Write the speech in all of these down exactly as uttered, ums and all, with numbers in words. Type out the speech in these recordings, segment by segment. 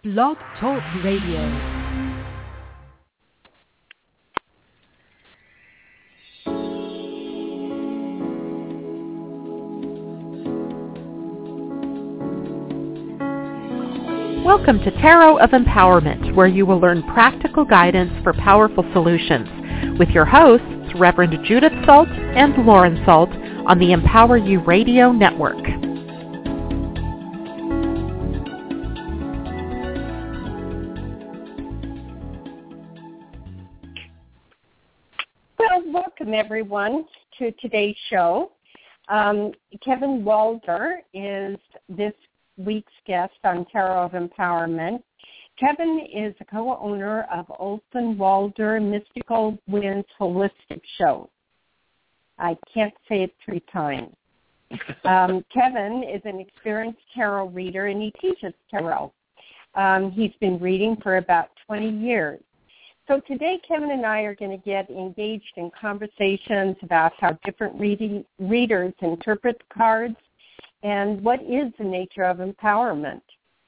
Blog Talk Radio. Welcome to Tarot of Empowerment, where you will learn practical guidance for powerful solutions with your hosts, Reverend Judith Salt and Lauren Salt, on the Empower You Radio Network. Well, welcome everyone to today's show. Um, Kevin Walder is this week's guest on Tarot of Empowerment. Kevin is a co-owner of Olson Walder Mystical Winds Holistic Show. I can't say it three times. Um, Kevin is an experienced tarot reader, and he teaches tarot. Um, he's been reading for about twenty years. So today, Kevin and I are going to get engaged in conversations about how different reading, readers interpret the cards and what is the nature of empowerment.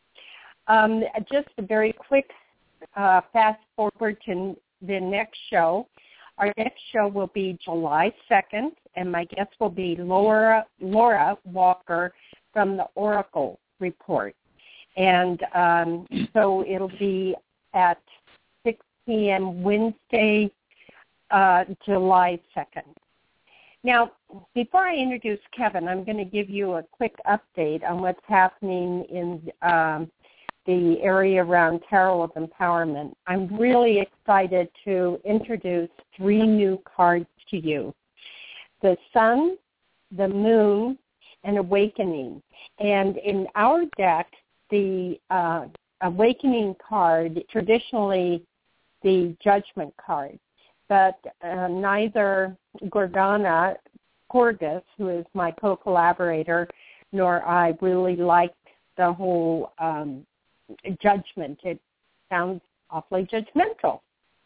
Um, just a very quick uh, fast forward to the next show. Our next show will be July second, and my guest will be Laura Laura Walker from the Oracle Report. And um, so it'll be at six p.m. Wednesday, uh, July second. Now, before I introduce Kevin, I'm going to give you a quick update on what's happening in um, the area around Tarot of Empowerment. I'm really excited to introduce three new cards to you: the Sun, the Moon, and Awakening. And in our deck, the uh, Awakening card, traditionally the Judgment card, but uh, neither Gorgana Corgus, who is my co-collaborator, nor I really liked the whole um, Judgment. It sounds awfully judgmental.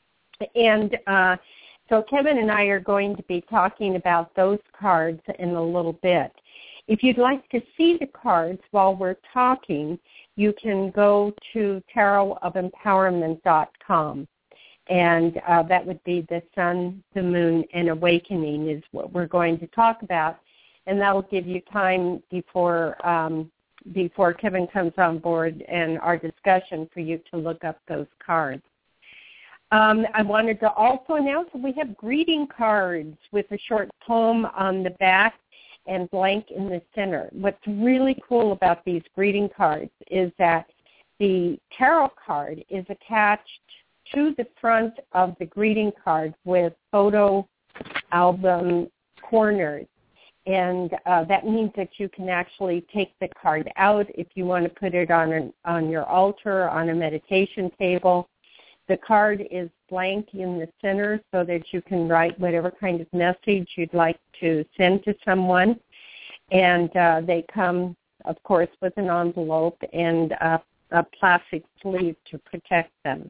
And uh, so Kevin and I are going to be talking about those cards in a little bit. If you'd like to see the cards while we're talking, you can go to tarot of empowerment dot com. And uh, that would be the Sun, the Moon, and Awakening is what we're going to talk about. And that will give you time before um, before Kevin comes on board and our discussion for you to look up those cards. Um, I wanted to also announce that we have greeting cards with a short poem on the back and blank in the center. What's really cool about these greeting cards is that the tarot card is attached to the front of the greeting card with photo album corners. And uh, that means that you can actually take the card out if you want to put it on an, on your altar, on a meditation table. The card is blank in the center so that you can write whatever kind of message you'd like to send to someone. And uh, they come, of course, with an envelope and a, a plastic sleeve to protect them.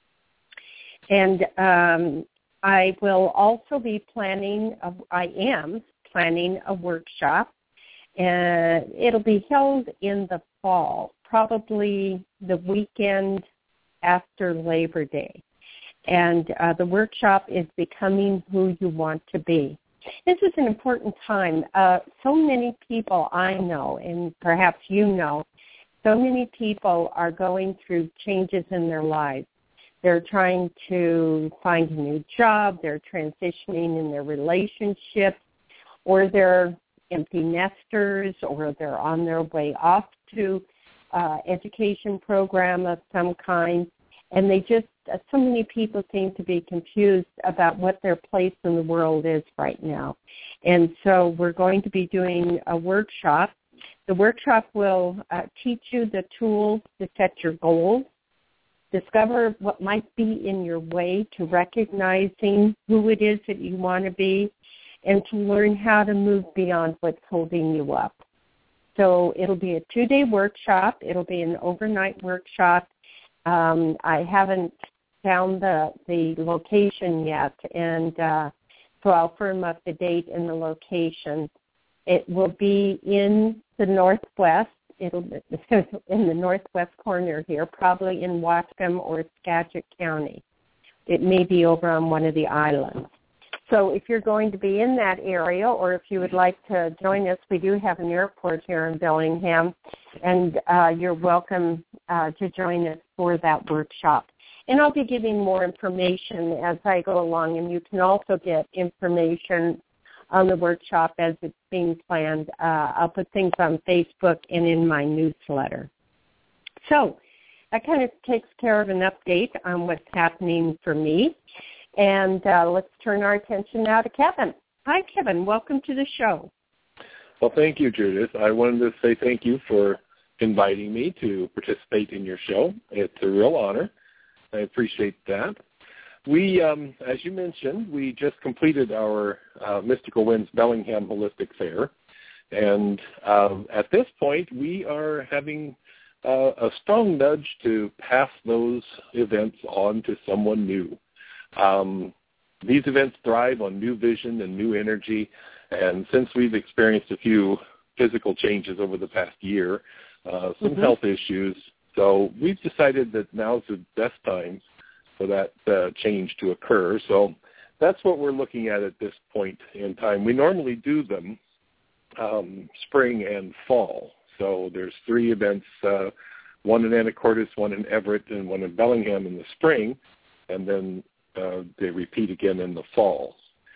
And um, I will also be planning, a, I am planning a workshop. And it'll be held in the fall, probably the weekend after Labor Day. And uh, the workshop is Becoming Who You Want to Be. This is an important time. Uh, so many people I know, and perhaps you know, so many people are going through changes in their lives. They're trying to find a new job, they're transitioning in their relationships, or they're empty nesters, or they're on their way off to uh, education program of some kind. And they just, uh, so many people seem to be confused about what their place in the world is right now. And so we're going to be doing a workshop. The workshop will uh, teach you the tools to set your goals, discover what might be in your way to recognizing who it is that you want to be, and to learn how to move beyond what's holding you up. So it'll be a two-day workshop. It'll be an overnight workshop. Um, I haven't found the, the location yet, and uh, so I'll firm up the date and the location. It will be in the Northwest, it'll be in the northwest corner here, probably in Wascom or Skagit County. It may be over on one of the islands. So if you're going to be in that area, or if you would like to join us, we do have an airport here in Bellingham, and uh, you're welcome uh, to join us for that workshop. And I'll be giving more information as I go along, and you can also get information on the workshop as it's being planned. Uh, I'll put things on Facebook and in my newsletter. So that kind of takes care of an update on what's happening for me. And uh, let's turn our attention now to Kevin. Hi, Kevin. Welcome to the show. Well, thank you, Judith. I wanted to say thank you for inviting me to participate in your show. It's a real honor. I appreciate that. We, um, as you mentioned, we just completed our uh, Mystical Winds Bellingham Holistic Fair. And um, at this point, we are having uh, a strong nudge to pass those events on to someone new. Um, these events thrive on new vision and new energy, and since we've experienced a few physical changes over the past year, uh, some mm-hmm. health issues, so we've decided that now's the best time for that uh, change to occur. So that's what we're looking at at this point in time. We normally do them um, spring and fall. So there's three events, uh, one in Anacortes, one in Everett, and one in Bellingham in the spring, and then Uh, they repeat again in the fall.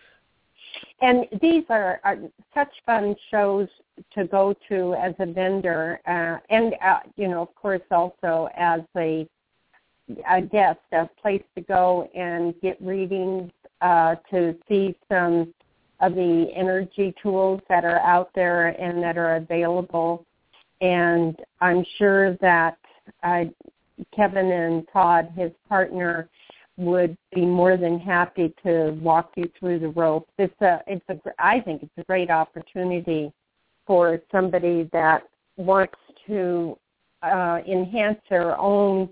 And these are, are such fun shows to go to as a vendor, uh, and, uh, you know, of course, also as a, a guest, a place to go and get readings, uh, to see some of the energy tools that are out there and that are available. And I'm sure that uh, Kevin and Todd, his partner, would be more than happy to walk you through the ropes. It's a, it's a, I think it's a great opportunity for somebody that wants to uh, enhance their own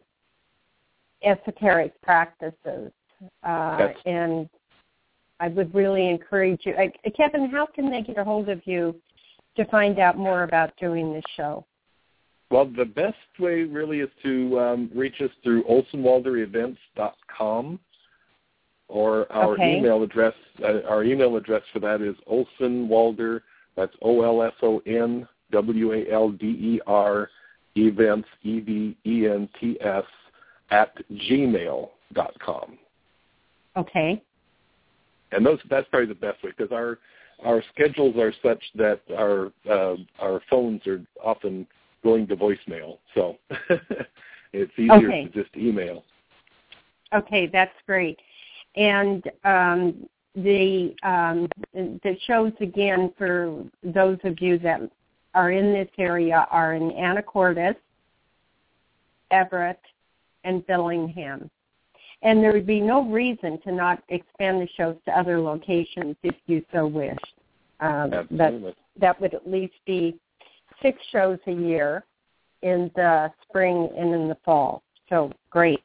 esoteric practices. Uh, and I would really encourage you. Uh, Kevin, how can they get a hold of you to find out more about doing this show? Well, the best way really is to um, reach us through olson walder events dot com, or our okay. email address. Uh, our email address for that is olsonwalder. That's O L S O N W A L D E R events E V E N T S at gmail dot com. Okay. And those that's probably the best way, because our our schedules are such that our uh, our phones are often going to voicemail, so it's easier okay. to just email. Okay, that's great. And um, the um, the shows, again, for those of you that are in this area, are in Anacortes, Everett, and Bellingham. And there would be no reason to not expand the shows to other locations if you so wished. Um, Absolutely. That, that would at least be six shows a year in the spring and in the fall. So great.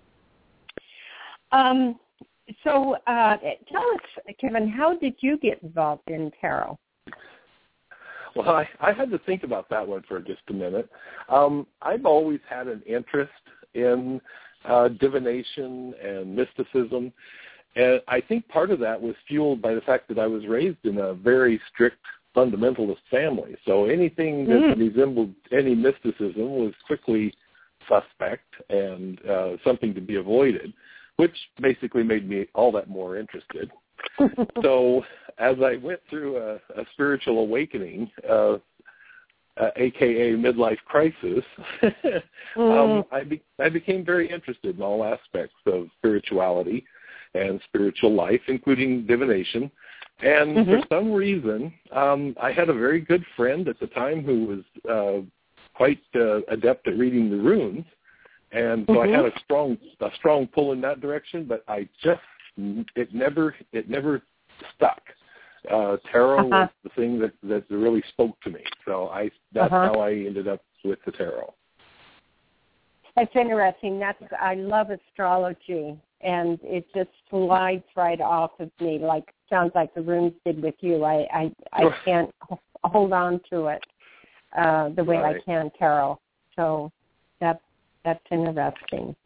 Um, so uh, tell us, Kevin, how did you get involved in tarot? Well, I, I had to think about that one for just a minute. Um, I've always had an interest in uh, divination and mysticism, and I think part of that was fueled by the fact that I was raised in a very strict fundamentalist family. So anything that mm. resembled any mysticism was quickly suspect and uh, something to be avoided, which basically made me all that more interested. So as I went through a, a spiritual awakening, uh, uh, a k a midlife crisis, mm. um, I, be, I became very interested in all aspects of spirituality and spiritual life, including divination. And mm-hmm. for some reason, um, I had a very good friend at the time who was uh, quite uh, adept at reading the runes, and so mm-hmm. I had a strong a strong pull in that direction. But I just it never it never stuck. Uh, tarot uh-huh. was the thing that, that really spoke to me. So I that's uh-huh. how I ended up with the tarot. That's interesting. That's I love astrology, and it just slides right off of me. Like sounds like the runes did with you. I I, I can't hold on to it. uh, the way right. I can tarot. So that's that's interesting.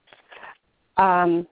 Um,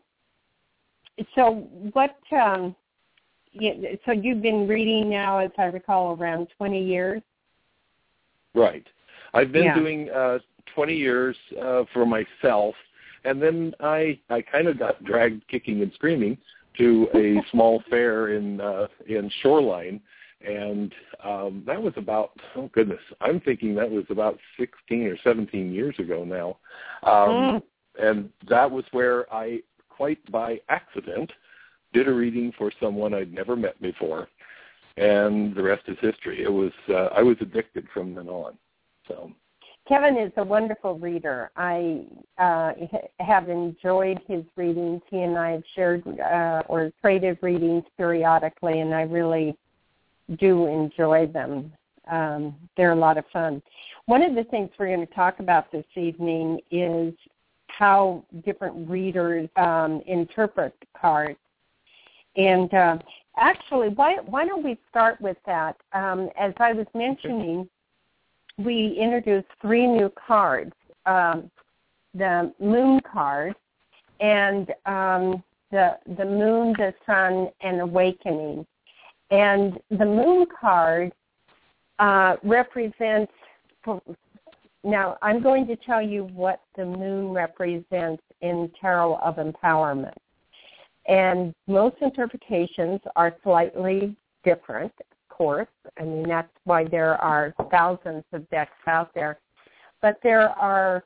so what? Um, you, so you've been reading now, as I recall, around twenty years. Right. I've been Yeah. doing uh, twenty years uh, for myself, and then I I kind of got dragged kicking and screaming to a small fair in uh, in Shoreline, and um, that was about, oh goodness, I'm thinking that was about sixteen or seventeen years ago now, um, Mm. and that was where I, quite by accident, did a reading for someone I'd never met before, and the rest is history. It was uh, I was addicted from then on. So. Kevin is a wonderful reader. I uh, have enjoyed his readings. He and I have shared uh, or traded readings periodically, and I really do enjoy them. Um, they're a lot of fun. One of the things we're going to talk about this evening is how different readers um, interpret cards. And uh, actually, why, why don't we start with that? Um, as I was mentioning, we introduced three new cards, um, the moon card and um, the the moon, the sun, and awakening. And the moon card uh, represents, now I'm going to tell you what the moon represents in Tarot of Empowerment. And most interpretations are slightly different. Course. I mean, that's why there are thousands of decks out there. But there are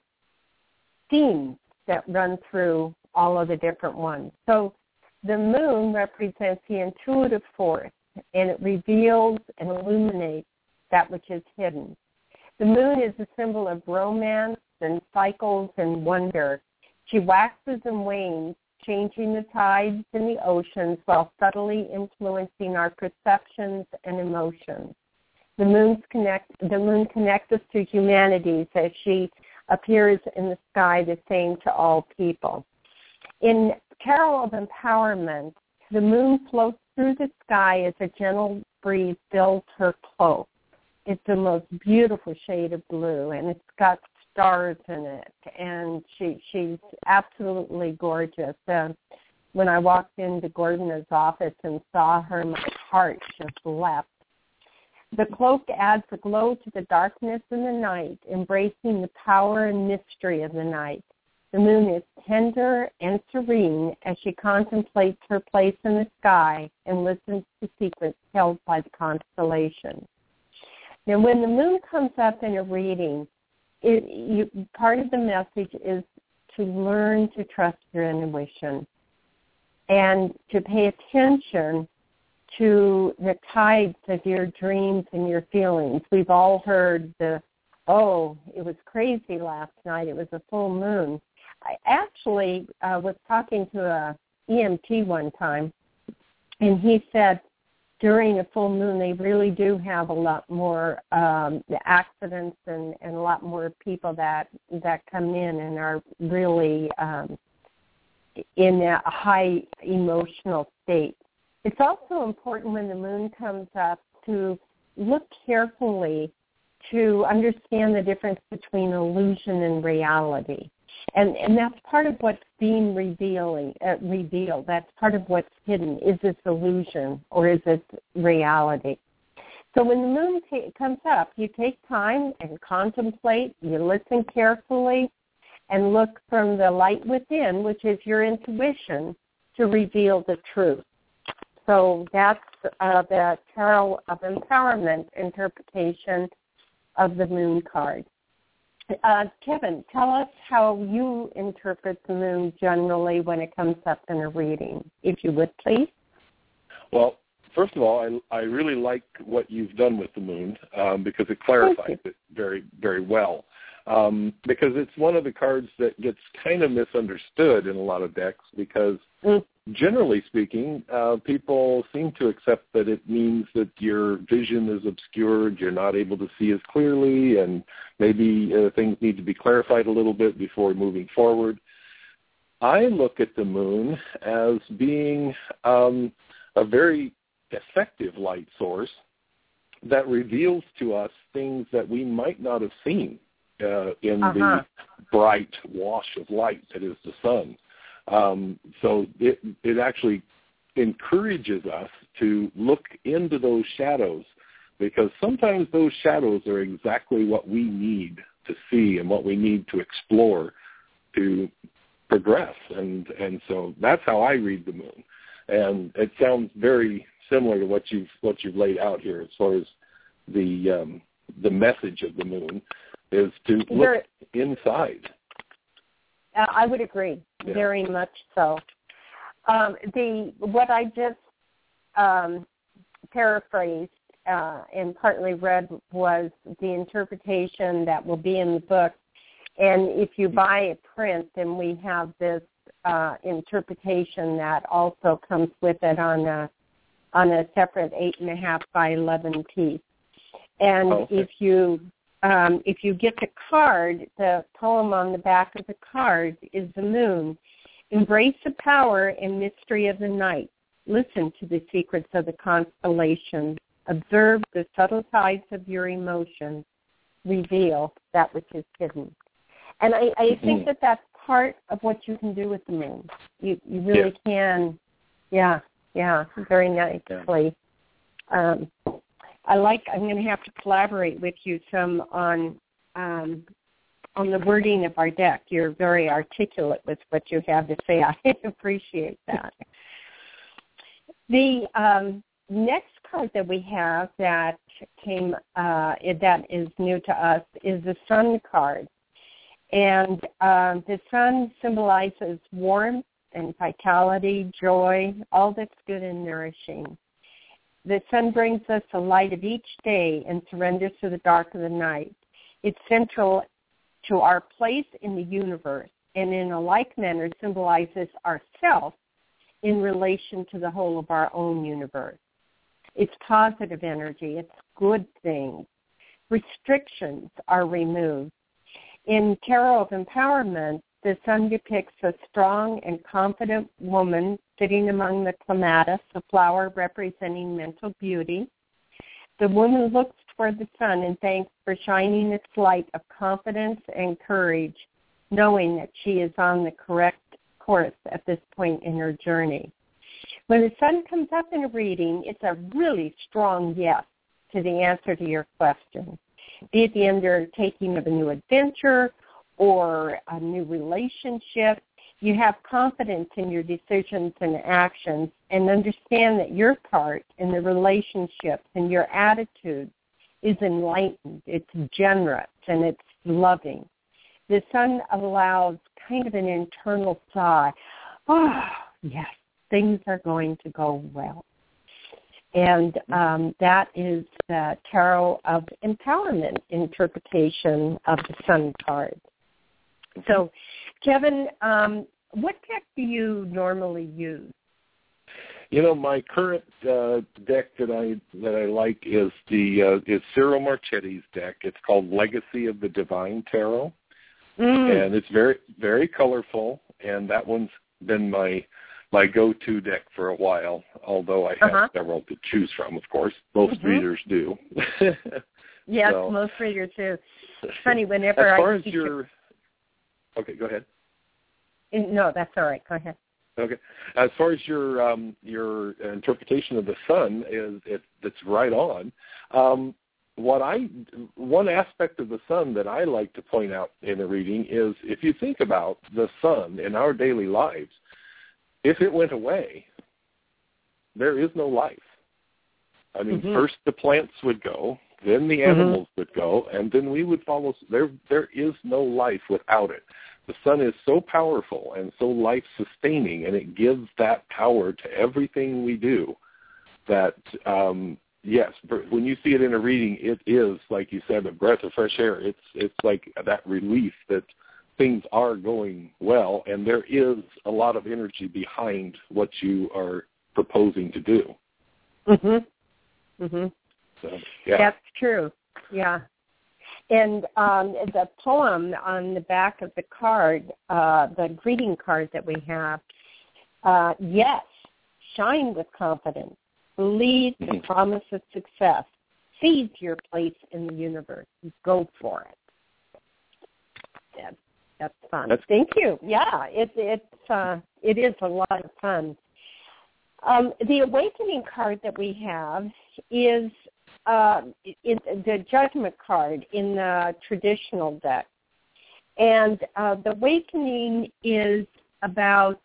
themes that run through all of the different ones. So the moon represents the intuitive force, and it reveals and illuminates that which is hidden. The moon is a symbol of romance and cycles and wonder. She waxes and wanes, changing the tides in the oceans while subtly influencing our perceptions and emotions. The moon's connect, the moon connects us to humanity as she appears in the sky the same to all people. In Tarot of Empowerment, the moon floats through the sky as a gentle breeze fills her cloak. It's the most beautiful shade of blue, and it's got stars in it, and she she's absolutely gorgeous. Uh, when I walked into Gordon's office and saw her, my heart just leapt. The cloak adds a glow to the darkness in the night, embracing the power and mystery of the night. The moon is tender and serene as she contemplates her place in the sky and listens to secrets held by the constellation. Now, when the moon comes up in a reading, It, you, part of the message is to learn to trust your intuition and to pay attention to the tides of your dreams and your feelings. We've all heard the, oh, it was crazy last night. It was a full moon. I actually uh, was talking to a E M T one time, and he said, during a full moon, they really do have a lot more um, accidents and, and a lot more people that that come in and are really um, in a high emotional state. It's also important when the moon comes up to look carefully to understand the difference between illusion and reality. And and that's part of what's being revealing, uh, revealed. That's part of what's hidden. Is this illusion or is it reality? So when the moon t- comes up, you take time and contemplate. You listen carefully and look from the light within, which is your intuition, to reveal the truth. So that's uh, the Tarot of Empowerment interpretation of the moon card. Uh, Kevin, tell us how you interpret the moon generally when it comes up in a reading, if you would, please. Well, first of all, I, I really like what you've done with the moon um, because it clarifies it very, very well. Um, because it's one of the cards that gets kind of misunderstood in a lot of decks because mm. generally speaking, uh, people seem to accept that it means that your vision is obscured, you're not able to see as clearly, and maybe uh, things need to be clarified a little bit before moving forward. I look at the moon as being um, a very effective light source that reveals to us things that we might not have seen uh, in uh-huh. the bright wash of light that is the sun. Um, so it, it actually encourages us to look into those shadows, because sometimes those shadows are exactly what we need to see and what we need to explore to progress. And, and so that's how I read the moon. And it sounds very similar to what you've what you've laid out here as far as the um, the message of the moon is to look there, inside. Uh, I would agree, yeah. very much so. Um, the what I just um, paraphrased uh, and partly read was the interpretation that will be in the book. And if you buy a print, then we have this uh, interpretation that also comes with it on a on a separate eight and a half by eleven piece. And oh, okay. if you um, if you get the card, the poem on the back of the card is the moon. Embrace the power and mystery of the night. Listen to the secrets of the constellations. Observe the subtle tides of your emotions. Reveal that which is hidden. And I, I mm-hmm. think that that's part of what you can do with the moon. You you really yeah. can, yeah, yeah, very nicely. Yeah. Um, I like. I'm going to have to collaborate with you some on um, on the wording of our deck. You're very articulate with what you have to say. I appreciate that. The um, next card that we have that came uh, that is new to us is the Sun card. And um, the sun symbolizes warmth and vitality, joy, all that's good and nourishing. The sun brings us the light of each day and surrenders to the dark of the night. It's central to our place in the universe, and in a like manner symbolizes ourself in relation to the whole of our own universe. It's positive energy. It's good things. Restrictions are removed. In Tarot of Empowerment, the sun depicts a strong and confident woman sitting among the clematis, a flower representing mental beauty. The woman looks toward the sun and thanks for shining its light of confidence and courage, knowing that she is on the correct course at this point in her journey. When the sun comes up in a reading, it's a really strong yes to the answer to your question. Be it the undertaking of a new adventure or a new relationship, you have confidence in your decisions and actions and understand that your part in the relationship and your attitude is enlightened, it's generous, and it's loving. The sun allows kind of an internal sigh. Oh, yes, things are going to go well. And um, that is the Tarot of Empowerment interpretation of the Sun card. So, Kevin, um, what deck do you normally use? You know, my current uh, deck that I that I like is the uh, is Cyril Marchetti's deck. It's called Legacy of the Divine Tarot, mm. and it's very very colorful. And that one's been my my go-to deck for a while, although I have uh-huh. several to choose from, of course. Most mm-hmm. readers do. Yes, so, most readers do. It's funny, whenever as far I as your... Okay, go ahead. No, that's all right. Go ahead. Okay. As far as your um, your interpretation of the sun, is it, it's right on. Um, what I one aspect of the sun that I like to point out in a reading is if you think about the sun in our daily lives, if it went away, there is no life. I mean, mm-hmm. first the plants would go, then the animals mm-hmm. would go, and then we would follow. There, there is no life without it. The sun is so powerful and so life-sustaining, and it gives that power to everything we do that, um, yes, when you see it in a reading, it is, like you said, a breath of fresh air. It's, it's like that relief that things are going well, and there is a lot of energy behind what you are proposing to do. Mhm. Mhm. So, yeah. That's true. Yeah. And um, the poem on the back of the card, uh, the greeting card that we have, uh, yes, shine with confidence. Believe the promise of success. seize your place in the universe. Go for it. That's, that's fun. That's, Thank you. Yeah, it, it's, uh, it is a lot of fun. Um, the Awakening card that we have is uh, in the Judgment card in the traditional deck. And uh, the Awakening is about,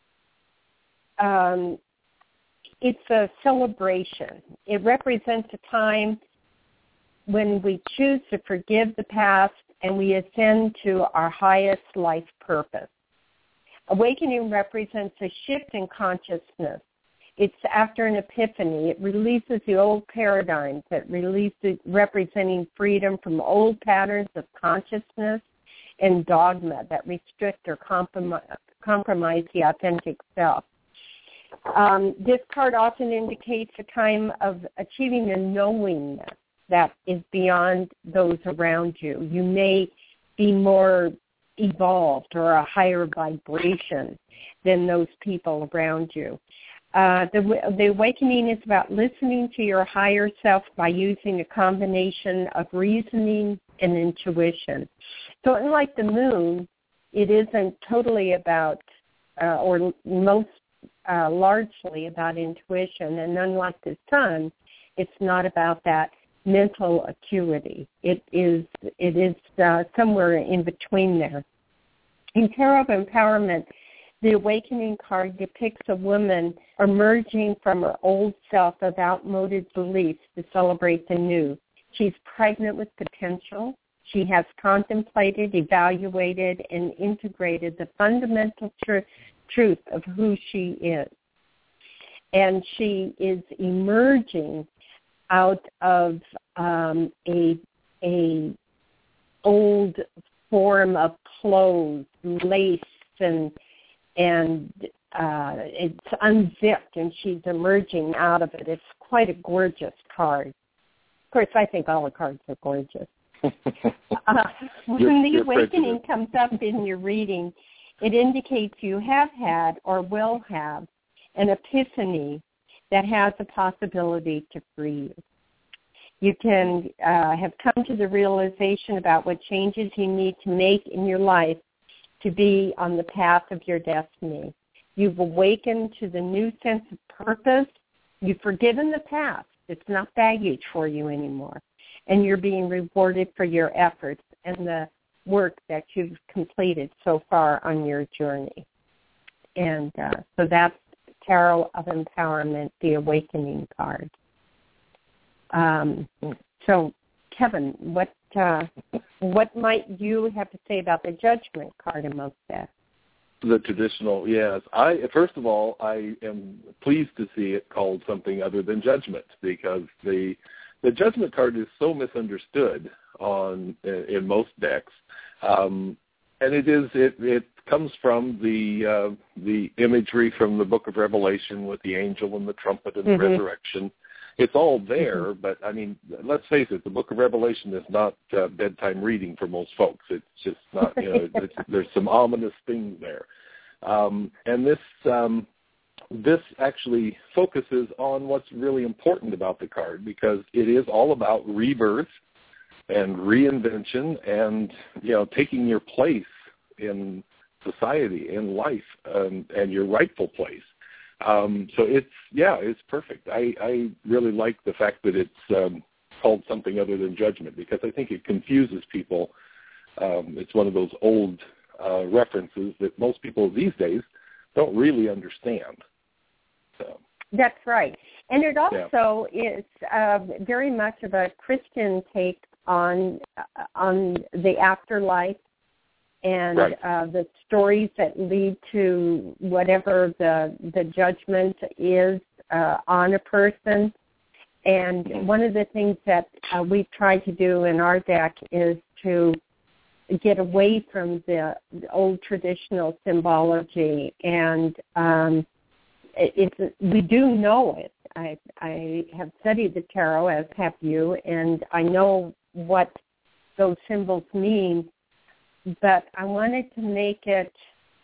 um, it's a celebration. It represents a time when we choose to forgive the past and we ascend to our highest life purpose. Awakening represents a shift in consciousness. It's after an epiphany. It releases the old paradigms. It releases representing freedom from old patterns of consciousness and dogma that restrict or compromise, compromise the authentic self. Um, this card often indicates a time of achieving a knowingness that is beyond those around you. You may be more evolved or a higher vibration than those people around you. Uh, the, the Awakening is about listening to your higher self by using a combination of reasoning and intuition. So unlike the moon, it isn't totally about, uh, or most uh, largely about intuition. And unlike the sun, it's not about that mental acuity. It is, it is uh, somewhere in between there. In Tarot of Empowerment, the Awakening card depicts a woman emerging from her old self of outmoded beliefs to celebrate the new. She's pregnant with potential. She has contemplated, evaluated, and integrated the fundamental tr- truth of who she is. And she is emerging out of um, a, a old form of clothes, lace, and and uh, it's unzipped, and she's emerging out of it. It's quite a gorgeous card. Of course, I think all the cards are gorgeous. uh, when the Awakening comes up in your reading, it indicates you have had or will have an epiphany that has the possibility to free you. You can uh, have come to the realization about what changes you need to make in your life to be on the path of your destiny. You've awakened to the new sense of purpose. You've forgiven the past. It's not baggage for you anymore. And you're being rewarded for your efforts and the work that you've completed so far on your journey. And uh, so that's Tarot of Empowerment, the Awakening card. Um, so, Kevin, what uh, what might you have to say about the Judgment card in most decks? The traditional, yes. I first of all, I am pleased to see it called something other than Judgment, because the the Judgment card is so misunderstood on in most decks, um, and it is it, it comes from the uh, the imagery from the Book of Revelation with the angel and the trumpet and mm-hmm. the resurrection. It's all there, mm-hmm. but, I mean, let's face it, the Book of Revelation is not uh, bedtime reading for most folks. It's just not, you know, it's, there's some ominous things there. Um, and this um, this actually focuses on what's really important about the card, because it is all about rebirth and reinvention and, you know, taking your place in society, in life, um, and your rightful place. Um, so it's, yeah, it's perfect. I, I really like the fact that it's um, called something other than Judgment, because I think it confuses people. Um, it's one of those old uh, references that most people these days don't really understand. So. That's right. And it also yeah. is uh, very much of a Christian take on uh, on the afterlife. And right. uh, the stories that lead to whatever the the judgment is uh, on a person. And one of the things that uh, we've tried to do in our deck is to get away from the, the old traditional symbology. And um, it, it's, we do know it. I, I have studied the tarot, as have you, and I know what those symbols mean. But I wanted to make it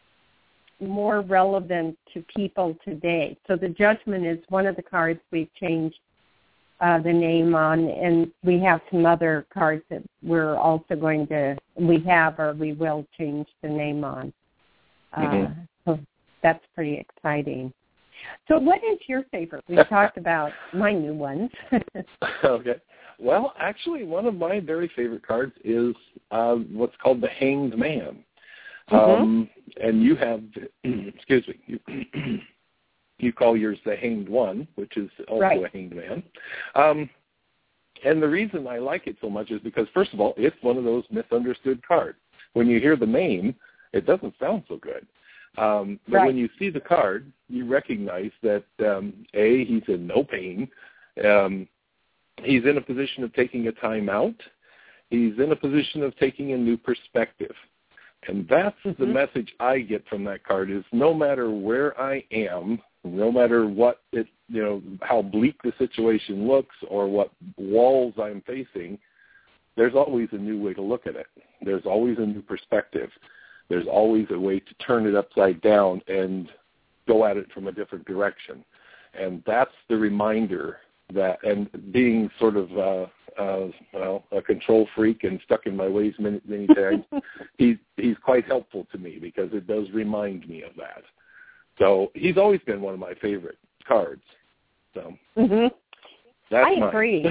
more relevant to people today. So the Judgment is one of the cards we've changed uh, the name on, and we have some other cards that we're also going to, we have or we will change the name on. Uh, mm-hmm. So that's pretty exciting. So what is your favorite? We talked about my new ones. Okay. Well, actually, one of my very favorite cards is uh, what's called the Hanged Man. Mm-hmm. Um, and you have, excuse me, you, you call yours the Hanged One, which is also right. a Hanged Man. Um, and the reason I like it so much is because, first of all, it's one of those misunderstood cards. When you hear the name, it doesn't sound so good. Um, but right. when you see the card, you recognize that, um, A, he's in no pain. Um, he's in a position of taking a time out. He's in a position of taking a new perspective. And that's mm-hmm. the message I get from that card is no matter where I am, no matter what it, you know, how bleak the situation looks or what walls I'm facing, there's always a new way to look at it. There's always a new perspective. There's always a way to turn it upside down and go at it from a different direction. And that's the reminder that, and being sort of, uh, uh, well, a control freak and stuck in my ways many, many times, he's, he's quite helpful to me because it does remind me of that. So he's always been one of my favorite cards. So mm-hmm. that's I mine. agree.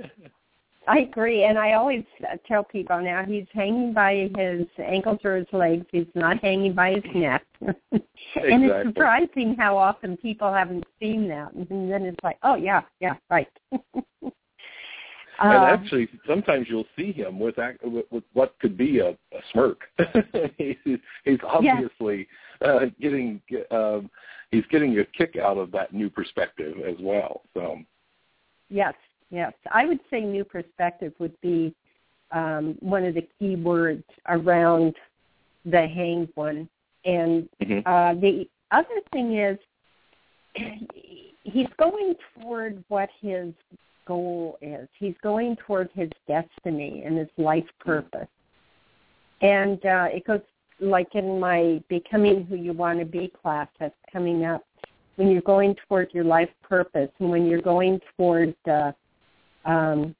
I agree, and I always tell people now he's hanging by his ankles or his legs. He's not hanging by his neck. Exactly. And it's surprising how often people haven't seen that. And then it's like, oh, yeah, yeah, right. And actually, sometimes you'll see him with, with, with what could be a, a smirk. he's, he's obviously yeah. uh, getting um, he's getting a kick out of that new perspective as well. So yes. Yes, I would say new perspective would be um, one of the key words around the Hanged One. And mm-hmm. uh, the other thing is he's going toward what his goal is. He's going toward his destiny and his life purpose. And uh, it goes like in my Becoming Who You Want to Be class that's coming up, when you're going toward your life purpose and when you're going toward uh, Um,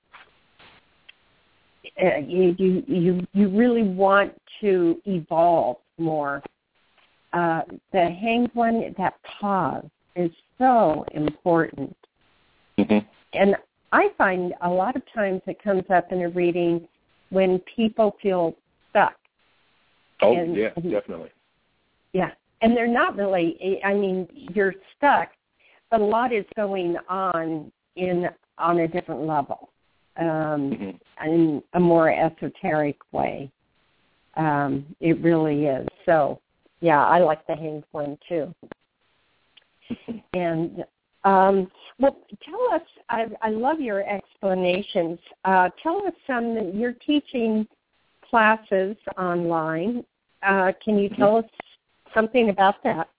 you, you you you really want to evolve more. Uh, the Hanged One, that pause is so important. Mm-hmm. And I find a lot of times it comes up in a reading when people feel stuck. Oh, and, yeah, definitely. Yeah, and they're not really, I mean, you're stuck, but a lot is going on in on a different level, um, mm-hmm. in a more esoteric way. Um, it really is. So, yeah, I like the Hanged One, too. And, um, well, tell us, I, I love your explanations. Uh, tell us some, that you're teaching classes online. Uh, can you tell us something about that?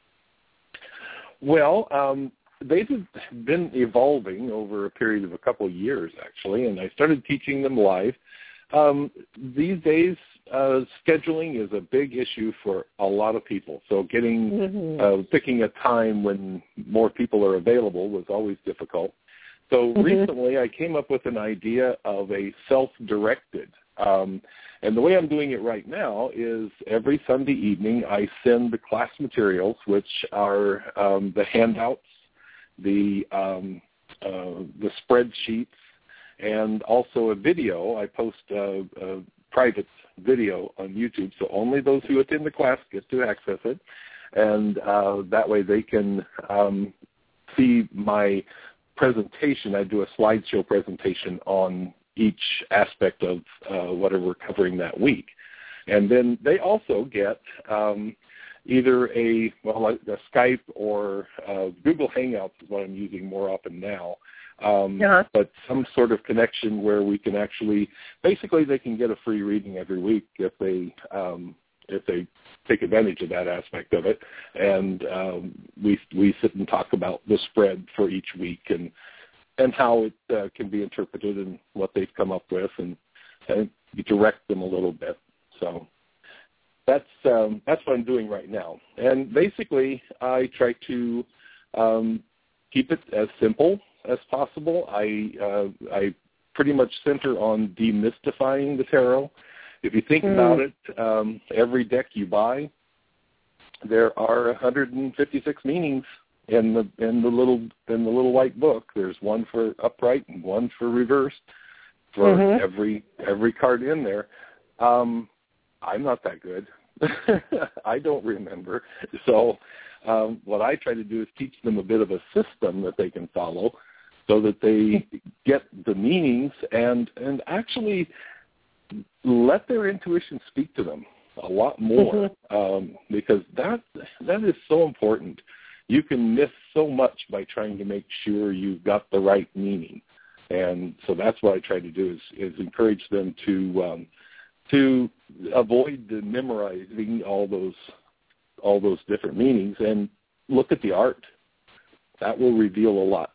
Well, um, they've been evolving over a period of a couple of years, actually, and I started teaching them live. Um, these days, uh, scheduling is a big issue for a lot of people. So getting, mm-hmm. uh, picking a time when more people are available was always difficult. So mm-hmm. recently I came up with an idea of a self-directed. Um, and the way I'm doing it right now is every Sunday evening I send the class materials, which are um, the handouts, the um, uh, the spreadsheets, and also a video. I post a, a private video on YouTube, so only those who attend the class get to access it, and uh, that way they can um, see my presentation. I do a slideshow presentation on each aspect of uh, whatever we're covering that week. And then they also get um, either a, well, a Skype or uh, Google Hangouts is what I'm using more often now, um, uh-huh. but some sort of connection where we can actually, basically they can get a free reading every week if they um, if they take advantage of that aspect of it. And um, we we sit and talk about the spread for each week and and how it uh, can be interpreted and what they've come up with, and, and direct them a little bit. So that's um, that's what I'm doing right now. And basically, I try to um, keep it as simple as possible. I uh, I pretty much center on demystifying the tarot. If you think mm. about it, um, every deck you buy, there are one hundred fifty-six meanings in the in the little in the little white book. There's one for upright and one for reversed for mm-hmm. every every card in there. Um, I'm not that good. I don't remember. So um, what I try to do is teach them a bit of a system that they can follow, so that they get the meanings and and actually let their intuition speak to them a lot more, mm-hmm. um, because that that is so important. You can miss so much by trying to make sure you've got the right meaning, and so that's what I try to do is, is encourage them to um, to avoid the memorizing all those all those different meanings and look at the art. That will reveal a lot.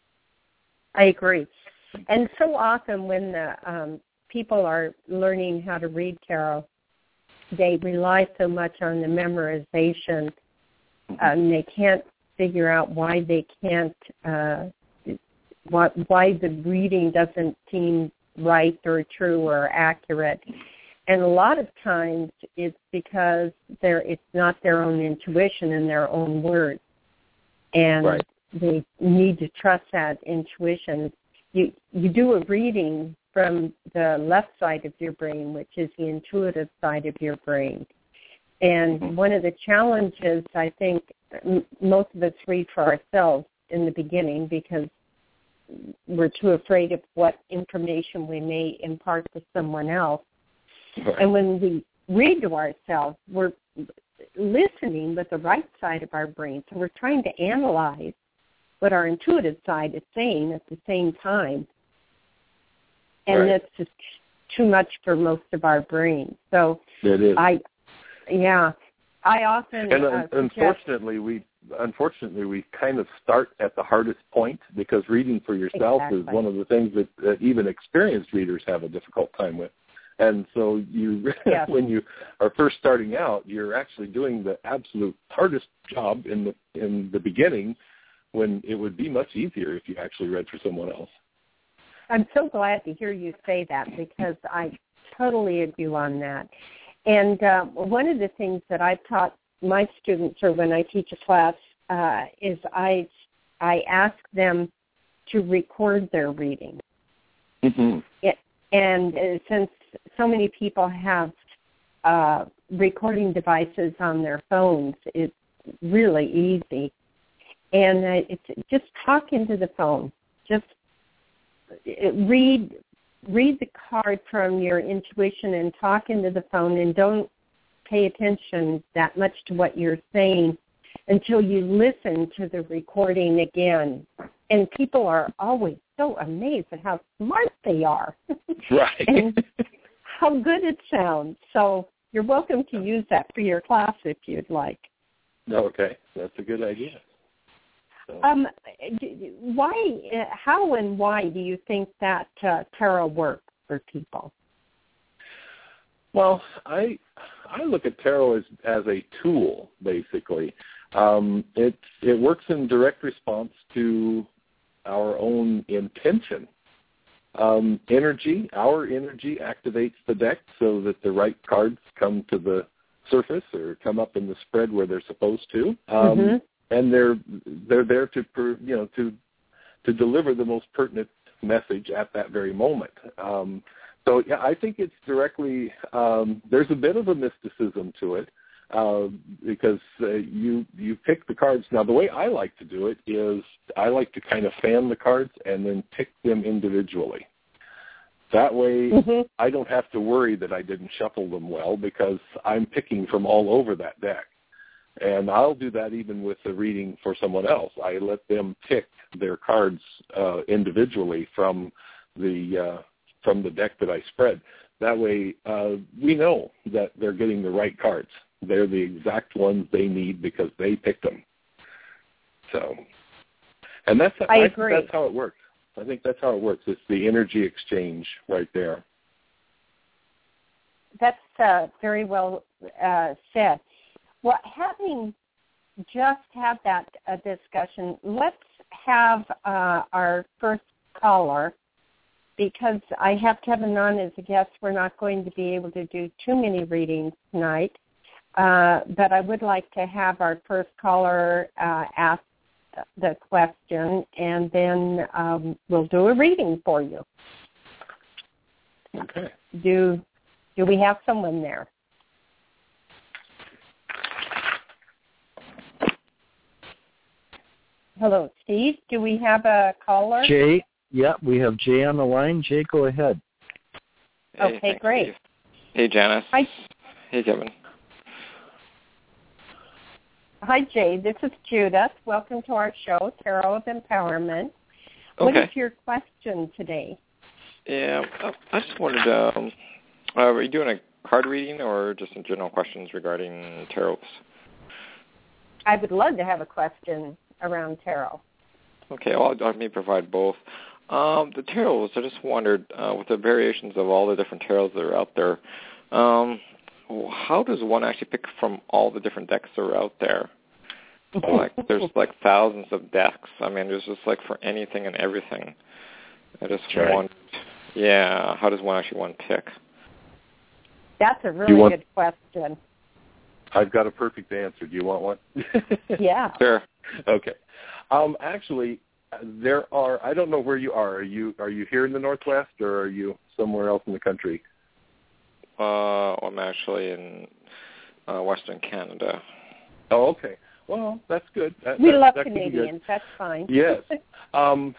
I agree. And so often when the um, people are learning how to read tarot, they rely so much on the memorization, um, they can't figure out why they can't, uh, why, why the reading doesn't seem right or true or accurate. And a lot of times it's because they're, it's not their own intuition and their own words. And right. they need to trust that intuition. You you do a reading from the left side of your brain, which is the intuitive side of your brain. And one of the challenges, I think, m- most of us read for ourselves in the beginning because we're too afraid of what information we may impart to someone else. Right. And when we read to ourselves, we're listening with the right side of our brain. So we're trying to analyze what our intuitive side is saying at the same time. And right. that's just too much for most of our brains. So it is. I, yeah, I often and uh, uh, unfortunately we unfortunately we kind of start at the hardest point because reading for yourself exactly. is one of the things that, that even experienced readers have a difficult time with. And so you, yes. when you are first starting out, you're actually doing the absolute hardest job in the in the beginning, when it would be much easier if you actually read for someone else. I'm so glad to hear you say that because I totally agree on that. And uh, one of the things that I've taught my students, or when I teach a class, uh, is I I ask them to record their reading. Mm-hmm. It, and uh, since so many people have uh, recording devices on their phones, it's really easy. And uh, it's just talk into the phone. Just read read the card from your intuition and talk into the phone, and don't pay attention that much to what you're saying until you listen to the recording again. And people are always so amazed at how smart they are. Right. And how good it sounds. So you're welcome to use that for your class if you'd like. Okay, that's a good idea. So. Um, why, how and why do you think that uh, tarot works for people? Well, I I look at tarot as as a tool, basically. Um, it it works in direct response to our own intention. Um, energy, our energy activates the deck so that the right cards come to the surface or come up in the spread where they're supposed to. Um, mm-hmm. And they're they're there to you know to to deliver the most pertinent message at that very moment. Um, so yeah, I think it's directly um, there's a bit of a mysticism to it uh, because uh, you you pick the cards. Now the way I like to do it is I like to kind of fan the cards and then pick them individually. That way mm-hmm. I don't have to worry that I didn't shuffle them well because I'm picking from all over that deck. And I'll do that even with the reading for someone else. I let them pick their cards uh, individually from the uh, from the deck that I spread. That way, uh, we know that they're getting the right cards. They're the exact ones they need because they picked them. So, and that's I, I agree. Think that's how it works. I think that's how it works. It's the energy exchange right there. That's uh, very well uh, said. Well, having just had that uh, discussion, let's have uh, our first caller. Because I have Kevin on as a guest, we're not going to be able to do too many readings tonight. Uh, but I would like to have our first caller uh, ask the question, and then um, we'll do a reading for you. Okay. Do do we have someone there? Hello, Steve. Do we have a caller? Jay. Yeah, we have Jay on the line. Jay, go ahead. Hey, okay, thanks, great. Steve. Hey, Janice. Hi. Hey, Kevin. Hi, Jay. This is Judith. Welcome to our show, Tarot of Empowerment. What Okay. is your question today? Yeah, I just wanted to, um, uh, are you doing a card reading or just some general questions regarding tarots? I would love to have a question around tarot. Okay, well, I may provide both. Um, the tarots, I just wondered, uh, with the variations of all the different tarots that are out there, um, how does one actually pick from all the different decks that are out there? Like, there's like thousands of decks. I mean, there's just like for anything and everything. I just right. want, yeah, how does one actually one pick? That's a really want- good question. I've got a perfect answer. Do you want one? Yeah. Sure. Okay. Um, actually, there are. I don't know where you are. Are you are you here in the Northwest, or are you somewhere else in the country? Uh, I'm actually in uh, Western Canada. Oh, okay. Well, that's good. That, We that, love that could be good. Canadians. That's fine. Yes. Um,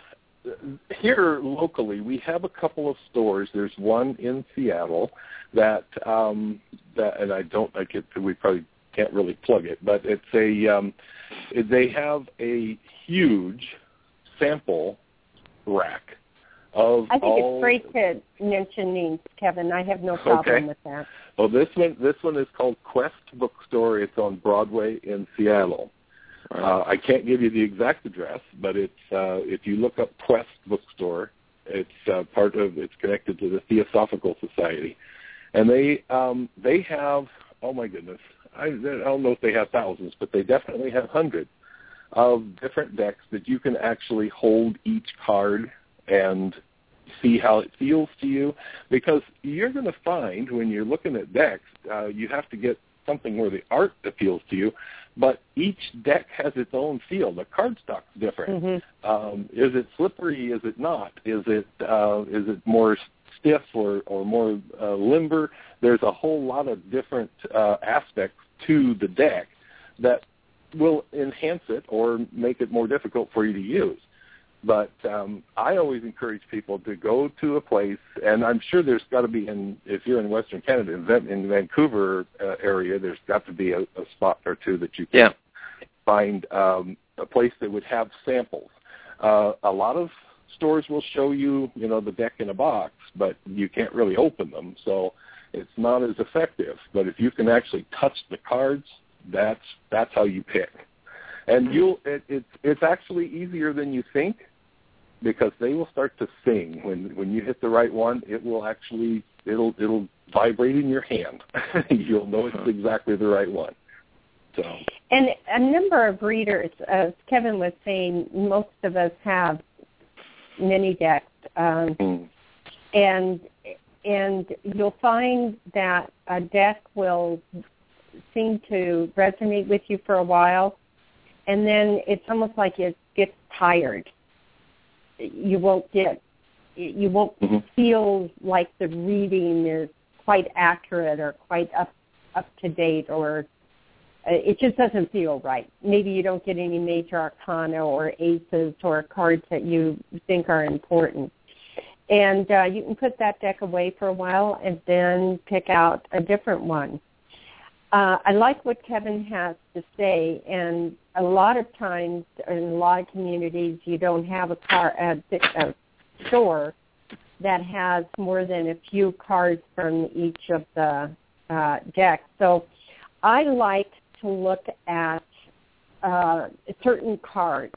here locally, we have a couple of stores. There's one in Seattle that um, that, and I don't. I get. We probably can't really plug it, but it's a. Um, they have a huge sample rack of. I think all, it's great to mention names, Kevin. I have no problem Okay. with that. Well, this one. This one is called Quest Bookstore. It's on Broadway in Seattle. Uh, I can't give you the exact address, but it's uh, if you look up Quest Bookstore, it's uh, part of it's connected to the Theosophical Society, and they um, they have oh my goodness, I, I don't know if they have thousands, but they definitely have hundreds of different decks that you can actually hold each card and see how it feels to you, because you're going to find when you're looking at decks, uh, you have to get something where the art appeals to you, but each deck has its own feel. The cardstock's different. Mm-hmm. Um, is it slippery? Is it not? Is it uh, is it more stiff or, or more uh, limber? There's a whole lot of different uh, aspects to the deck that will enhance it or make it more difficult for you to use. But um, I always encourage people to go to a place, and I'm sure there's got to be, in if you're in Western Canada, in, in Vancouver uh, area, there's got to be a, a spot or two that you can Yeah. find um, a place that would have samples. Uh, a lot of stores will show you, you know, the deck in a box, but you can't really open them, so it's not as effective. But if you can actually touch the cards, that's that's how you pick. And you'll it, it's it's actually easier than you think, because they will start to sing when when you hit the right one. It will actually it'll it'll vibrate in your hand. You'll know it's exactly the right one. So. And a number of readers, as Kevin was saying, most of us have mini decks, um, Mm. and and you'll find that a deck will seem to resonate with you for a while, and then it's almost like it gets tired. You won't get, you won't mm-hmm. feel like the reading is quite accurate or quite up up to date, or it just doesn't feel right. Maybe you don't get any major arcana or aces or cards that you think are important. And uh, you can put that deck away for a while and then pick out a different one. Uh, I like what Kevin has to say, and a lot of times in a lot of communities you don't have a, car, a, a store that has more than a few cards from each of the uh, decks. So I like to look at uh, certain cards.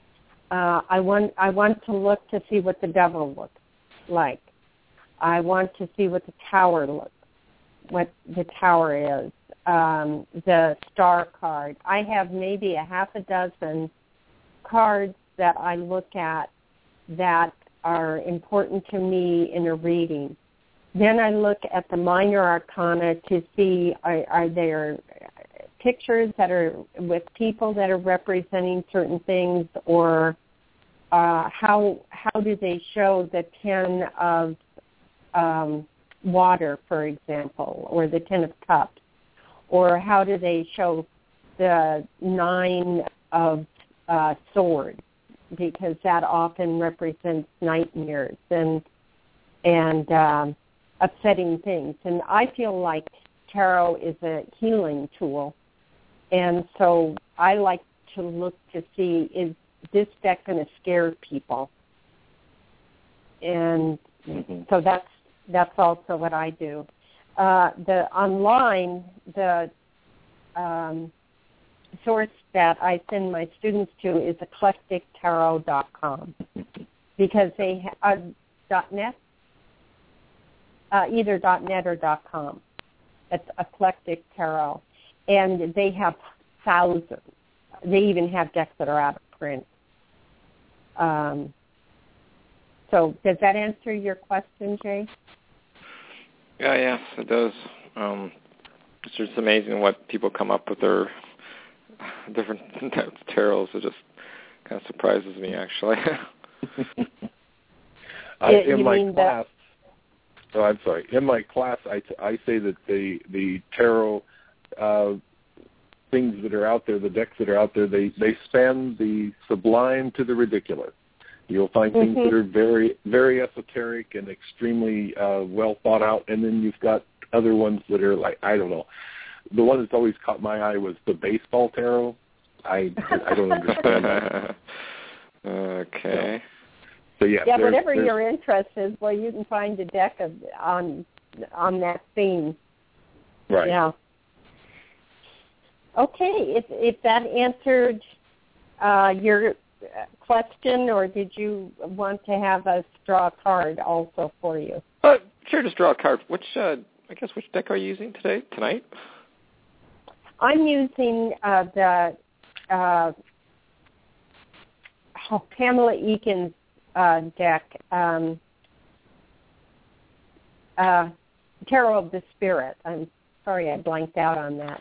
Uh, I want I want to look to see what the devil looks like. I want to see what the tower looks, what the tower is. Um, the star card. I have maybe a half a dozen cards that I look at that are important to me in a reading. Then I look at the minor arcana to see are, are there pictures that are with people that are representing certain things, or uh, how how do they show the ten of um, water, for example, or the ten of cups, or how do they show the nine of uh, swords, because that often represents nightmares and and um, upsetting things. And I feel like tarot is a healing tool, and so I like to look to see, is this deck going to scare people? And mm-hmm. so that's that's also what I do. Uh, the online, the um, source that I send my students to is eclectic tarot dot com, because they ha- uh, .net, uh, either .net or .com. It's Eclectic Tarot, and they have thousands. They even have decks that are out of print. Um, so does that answer your question, Jay? Yeah, yes, it does. Um, it's just amazing what people come up with their different types of tarots. It just kind of surprises me, actually. I, in my class, oh, I'm sorry. In my class, I, I say that the the tarot uh, things that are out there, the decks that are out there, they, they span the sublime to the ridiculous. You'll find mm-hmm. things that are very, very esoteric and extremely uh, well thought out, and then you've got other ones that are like, I don't know. The one that's always caught my eye was the baseball tarot. I I don't understand that. Okay. So, so yeah. Yeah, there's, whatever there's, your interest is, well, you can find a deck of on on that theme. Right. Yeah. Okay. If if that answered uh, your question, or did you want to have us draw a card also for you? Uh, sure, just draw a card. Which uh, I guess which deck are you using today tonight? I'm using uh, the uh, oh, Pamela Eakins uh, deck, um, uh, Tarot of the Spirit. I'm sorry I blanked out on that.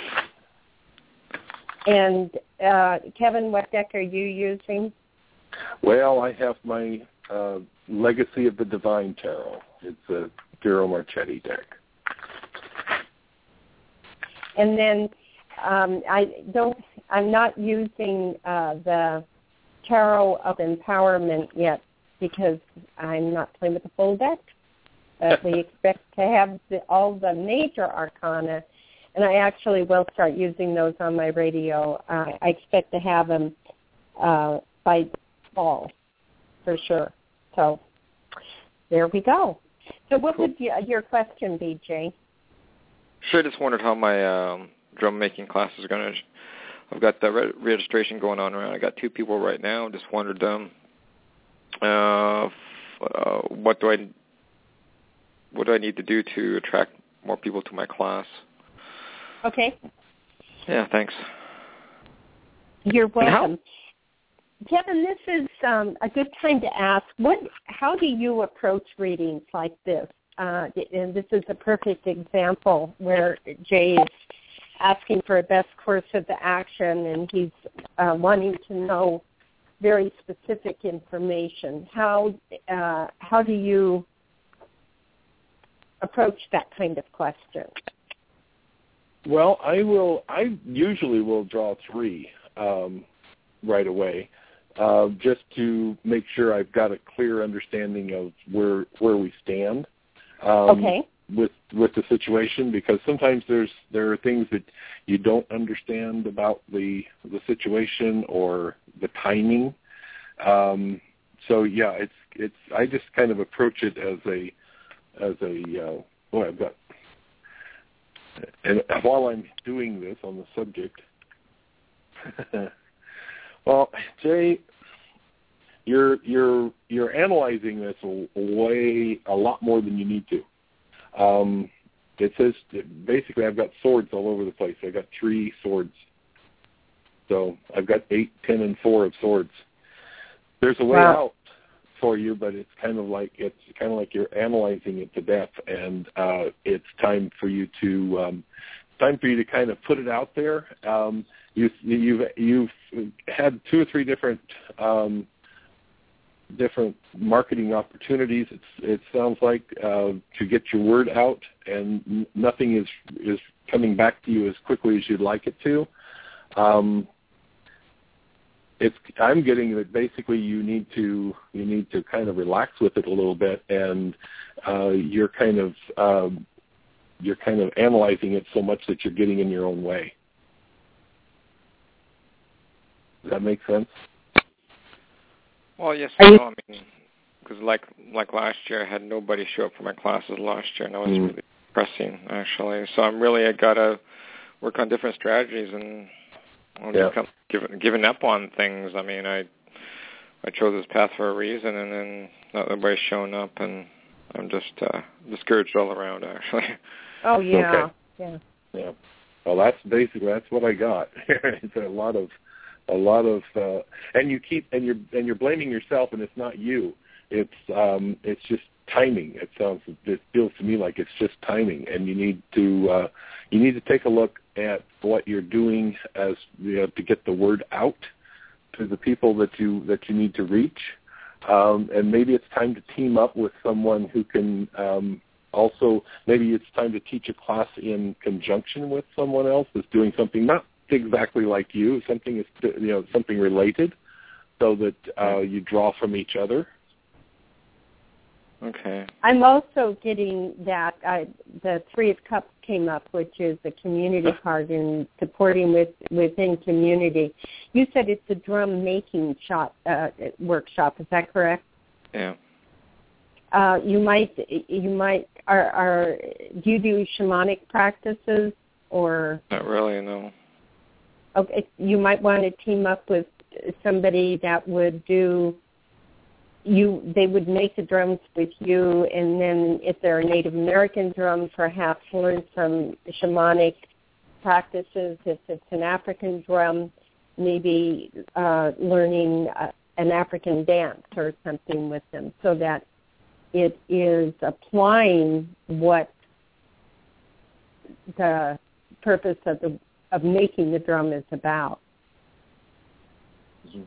And uh, Kevin, what deck are you using? Well, I have my uh, Legacy of the Divine Tarot. It's a Piero Marchetti deck. And then um, I don't. I'm not using uh, the Tarot of Empowerment yet because I'm not playing with the full deck. But we expect to have the, all the major arcana, and I actually will start using those on my radio. Uh, I expect to have them uh, by fall, for sure. So there we go. So what Cool. would you, your question be, Jay? Sure, I just wondered how my um, drum making class is going to. I've got the re- registration going on around. I got two people right now. Just wondered, um, uh, f- uh, what do I, what do I need to do to attract more people to my class? Okay. Yeah, thanks. You're welcome. Kevin, this is um, a good time to ask, what? How do you approach readings like this? Uh, and this is a perfect example where Jay is asking for a best course of the action, and he's uh, wanting to know very specific information. How uh, how do you approach that kind of question? Well, I will. I usually will draw three um, right away, uh, just to make sure I've got a clear understanding of where where we stand. Um, okay. With with the situation, because sometimes there's there are things that you don't understand about the the situation or the timing. Um, so yeah, it's it's I just kind of approach it as a as a uh, boy I've got. And while I'm doing this on the subject, well, Jay, you're you're you're analyzing this way a lot more than you need to. Um, it says basically I've got swords all over the place. I've got three swords, so I've got eight, ten, and four of swords. there's a way wow. out for you, but it's kind of like it's kind of like you're analyzing it to death, and uh, it's time for you to um, time for you to kind of put it out there. Um, you, you've you've had two or three different um, different marketing opportunities. It's, it sounds like uh, to get your word out, and nothing is is coming back to you as quickly as you'd like it to. Um, It's. I'm getting that basically you need to you need to kind of relax with it a little bit, and uh, you're kind of um, you're kind of analyzing it so much that you're getting in your own way. Does that make sense? Well, yes, I know. I mean, because like like last year, I had nobody show up for my classes last year, and that was mm. really depressing, actually. So I'm really I gotta work on different strategies and. I'm yeah. just kind of giving, giving up on things. I mean, I I chose this path for a reason, and then not everybody's showing up, and I'm just uh, discouraged all around, actually. Oh yeah, okay. yeah, yeah. Well, that's basically that's what I got. It's a lot of, a lot of, uh, and you keep and you're and you're blaming yourself, and it's not you. It's um, it's just timing. It sounds, it feels to me like it's just timing, and you need to uh, you need to take a look at what you're doing as you know, to get the word out to the people that you that you need to reach, um, and maybe it's time to team up with someone who can um, also. Maybe it's time to teach a class in conjunction with someone else that's doing something not exactly like you, something is you know something related, so that uh, you draw from each other. Okay. I'm also getting that uh, the Three of Cups came up, which is the community card and supporting with within community. You said it's a drum making shop uh, workshop. Is that correct? Yeah. Uh, you might you might are, are do you do shamanic practices or? Not really, no. Okay, you might want to team up with somebody that would do. You, they would make the drums with you, and then if they're a Native American drum, perhaps learn some shamanic practices. If it's an African drum, maybe uh, learning uh, an African dance or something with them, so that it is applying what the purpose of the of making the drum is about. Mm-hmm.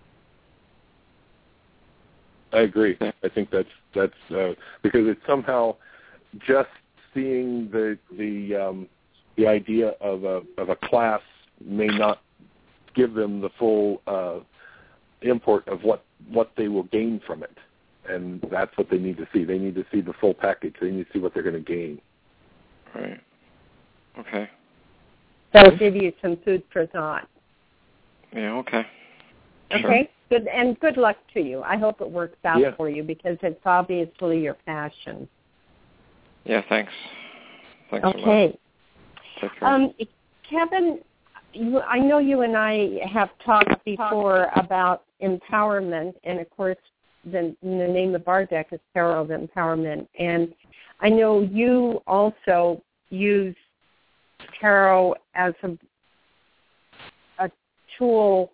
I agree. I think that's that's uh, because it's somehow just seeing the the um, the idea of a of a class may not give them the full uh, import of what what they will gain from it, and that's what they need to see. They need to see the full package. They need to see what they're going to gain. Right. Okay. That'll give you some food for thought. Yeah. Okay. Okay. Sure. Good, and good luck to you. I hope it works out yeah. for you because it's obviously your passion. Yeah, thanks. Thanks okay. so much. Take care. Um, Kevin, you, I know you and I have talked before about empowerment, and of course, the, the name of our deck is Tarot of Empowerment. And I know you also use tarot as a, a tool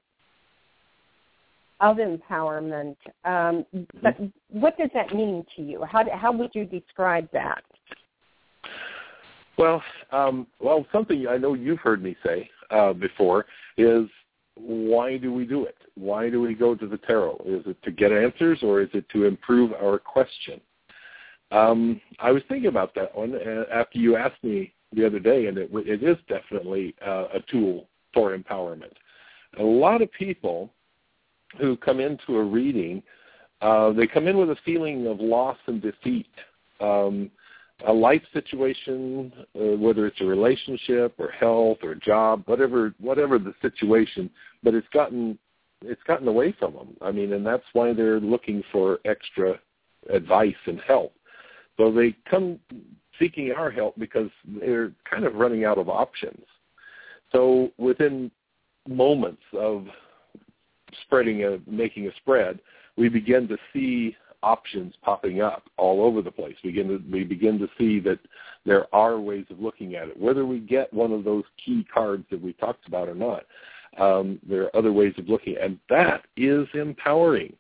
of empowerment, um, but what does that mean to you? How how would you describe that? Well, um, well, something I know you've heard me say uh, before is, why do we do it? Why do we go to the tarot? Is it to get answers, or is it to improve our question? Um, I was thinking about that one after you asked me the other day, and it, it is definitely uh, a tool for empowerment. A lot of people who come into a reading, uh, they come in with a feeling of loss and defeat, um, a life situation, uh, whether it's a relationship or health or a job, whatever whatever the situation, but it's gotten it's gotten away from them. I mean, and that's why they're looking for extra advice and help. So they come seeking our help because they're kind of running out of options. So within moments of spreading a making a spread, we begin to see options popping up all over the place. We begin to we begin to see that there are ways of looking at it. Whether we get one of those key cards that we talked about or not, um, there are other ways of looking, and that is empowering.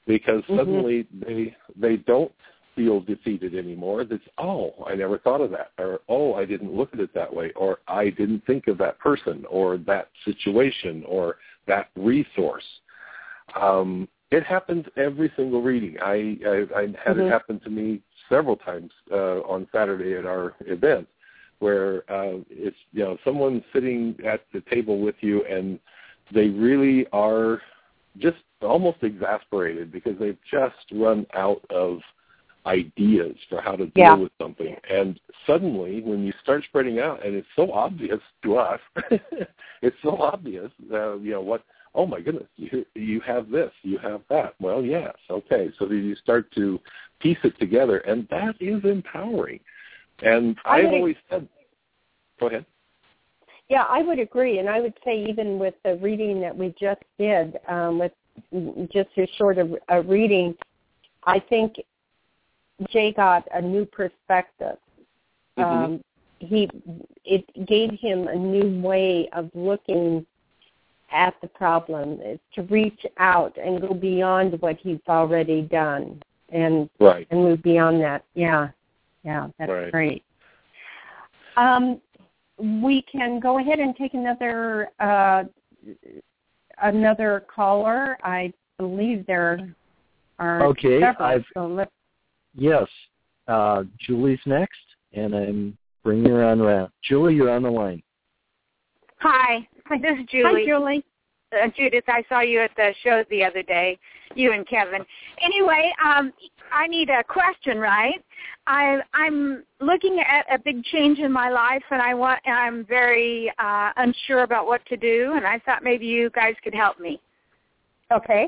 because suddenly mm-hmm. they they don't feel defeated anymore. That's, oh, I never thought of that, or oh, I didn't look at it that way, or I didn't think of that person or that situation or that resource. Um, it happens every single reading. I, I, I had mm-hmm. it happen to me several times uh, on Saturday at our event, where uh, it's, you know, someone sitting at the table with you and they really are just almost exasperated because they've just run out of ideas for how to deal yeah. with something. And suddenly, when you start spreading out, and it's so obvious to us, it's so obvious, uh, you know, what, oh my goodness, you, you have this, you have that. Well, yes, okay. So then you start to piece it together, and that is empowering. And I I've would, always said, go ahead. Yeah, I would agree. And I would say even with the reading that we just did, um, with just a short of a reading, I think Jay got a new perspective. Mm-hmm. Um, he it gave him a new way of looking at the problem, is to reach out and go beyond what he's already done, and right. and move beyond that. Yeah, yeah, that's right. great. Um, we can go ahead and take another uh, another caller. I believe there are okay. several. I've, so let's yes, uh, Julie's next, and I'm bringing her on around. Julie, you're on the line. Hi, this is Julie. Hi, Julie. Uh, Judith, I saw you at the show the other day, you and Kevin. Anyway, um, I need a question, right? I, I'm looking at a big change in my life, and I want, and I'm very uh, unsure about what to do, and I thought maybe you guys could help me. Okay.